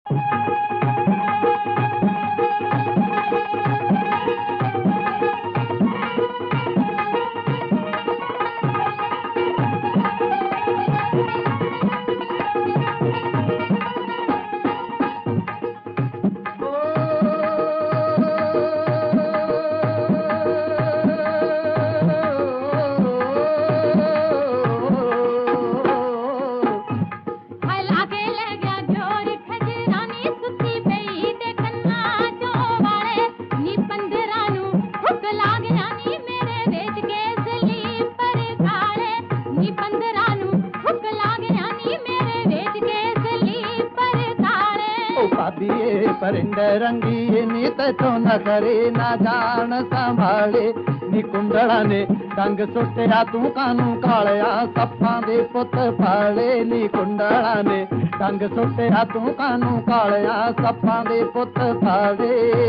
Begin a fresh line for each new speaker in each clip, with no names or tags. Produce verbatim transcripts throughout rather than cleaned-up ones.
परिंद रंगी नीत तो न करे ना जान संभाले नी कुंडड़ा ने डंग सुटिया तू कानू कालिया सप्पां दे पुत फाले नी कुंडड़ा ने डंग सुटिया तू कानू कालिया सप्पां दे पुत फाले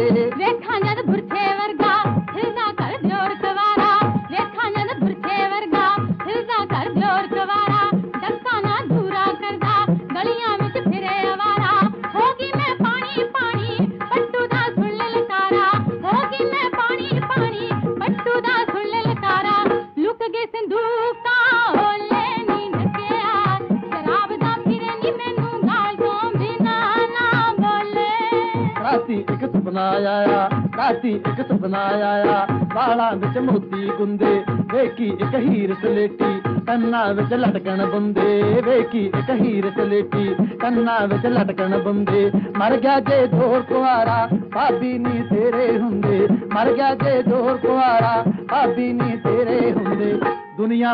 वेखा जद बुरछे वर्गा हिलदा कर जोर सवारा वेखा जद बुरछे वर्गा हिलदा कर जोर सवारा डक्का ना दूरा करदा गलियां विच फिरे आवारा होगी मैं पानी पानी पट्टू दा सुन ललकारा होगी मैं पानी पानी पट्टू दा सुन ललकारा लुक गए संदूका ओले नी ढकिया शराब दा फिरे नी मैनू गाल तो बिना ना बोले
राती एक सुपना आया राती एक सुपना आया बालां विच मोती गुंदे वेखी एक हीर सलेटी ਕੰਨਾਂ ਵਿੱਚ ਲਟਕਣ ਬੰਦੇ ਵੇਖੀ ਇੱਕ ਹੀਰ ਸਲੇਟੀ ਕੰਨਾਂ ਵਿੱਚ ਲਟਕਣ ਬੰਦੇ ਮਰ ਗਿਆ ਜੇ ਦੋਰ ਕੁਆਰਾ ਭਾਬੀ ਨੀ ਤੇਰੇ ਹੁੰਦੇ ਮਰ ਗਿਆ ਜੇ ਦੋਰ ਕੁਆਰਾ ਭਾਬੀ ਨੀ ਤੇਰੇ ਹੁੰਦੇ ਦੁਨੀਆ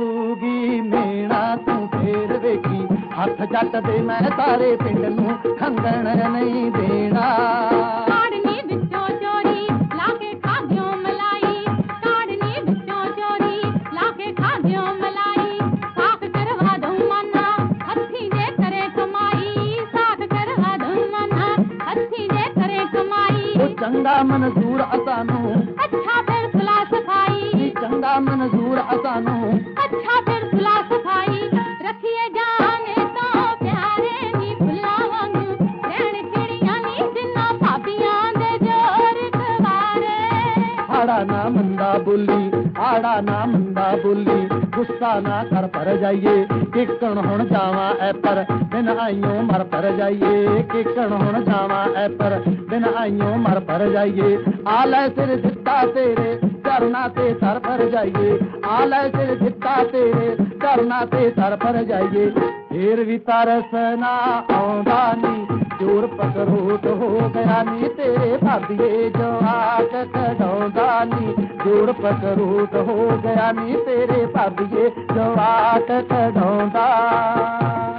ਮਾਰੂਗੀ ਮੇਣਾ ਤੂੰ ਫੇਰ ਵੇਖੀ ਹੱਥ ਜੱਟ ਦੇ ਮੈਂ ਸਾਰੇ ਪਿੰਡ ਨੂੰ ਖੰਗਣ ਨਹੀਂ ਦੇਣਾ चंगा मंजूर असानू
अच्छा फिर सुला सफाई
चंगा मंजूर असानू
अच्छा फिर सुला सफाई रखिए जाने तो प्यारे नी फुल्ला वांगू रहन चिड़ियां नी जिन्ना भाबियां दे जोर खवारे
आड़ा ना मंदा बोली आड़ा ना मंदा बोली गुस्सा ना कर पर जाइए किकण हुण जावा ऐ पर बिन आइयो मर पर जाइए किकण हुण जावा ऐ पर बिन आइयो मर पर जाइए आलै सिर दिता तेरे चरना ते सर पर जाइए आलै सिर दिता तेरे चरना ते सर पर जाइए फिर भी तरस ना आउंदा नी जोर पकड़ोट हो गया नी तेरे भाबिए जवाक कढौंदा नी जोर पकड़ोट हो गया नी तेरे भाबिए जवाक कढौंदा